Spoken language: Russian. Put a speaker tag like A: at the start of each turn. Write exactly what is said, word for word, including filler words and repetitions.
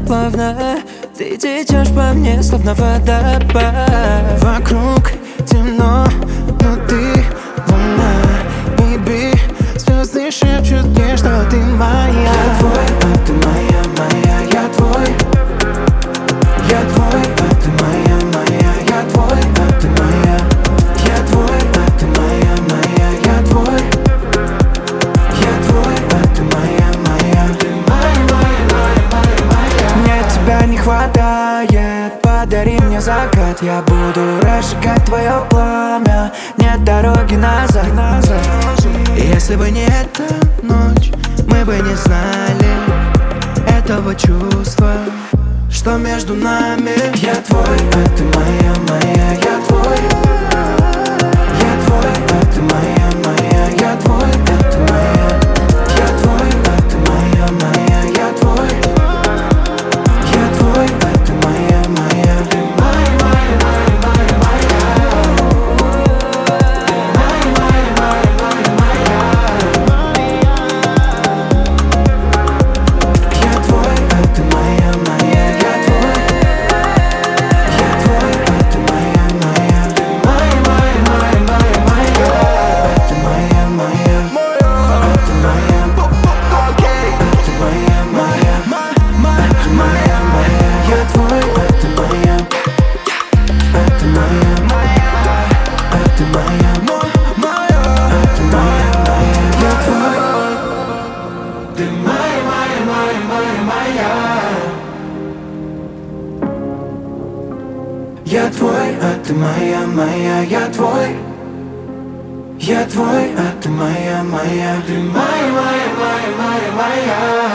A: плавно ты течешь по мне, словно водопад.
B: Вокруг темно, но ты луна, baby. Звезды шепчут мне, что ты моя.
A: Я твой, а ты моя, моя. Я твой, я твой, а ты моя, моя. Я твой, а ты моя. Я твой, а ты моя, моя. Я твой, я твой, а ты моя, моя. Ты моя, моя, моя, моя, моя.
B: Мне тебя не хватает, подари мне закат. Я буду разжигать твое пламя, нет дороги назад, назад.
A: Если бы не эта ночь, мы бы не знали этого чувства, что между нами. Я твой, а ты моя, моя. Я твой, я твой, а ты моя, моя. Я твой, а ты моя. Я твой, а ты моя, моя. Я твой, я твой, а ты моя, моя. Ты моя, моя, моя, моя, моя. Ты моя, моя, моя, моя, моя. Я твой, а ты моя, моя. Я твой, я твой, а ты моя, моя. Ты моя, моя, моя, моя, моя. А ты моя, моя. А ты моя, а ты моя, моя. А ты моя, моя. Я твой, а ты моя. А ты моя, а ты моя, а ты моя, моя. Я твой, ты моя, моя, моя, моя, моя. Я твой, а ты моя, моя. Я твой, я твой, а ты моя, моя. Ты моя, моя, моя, моя, моя.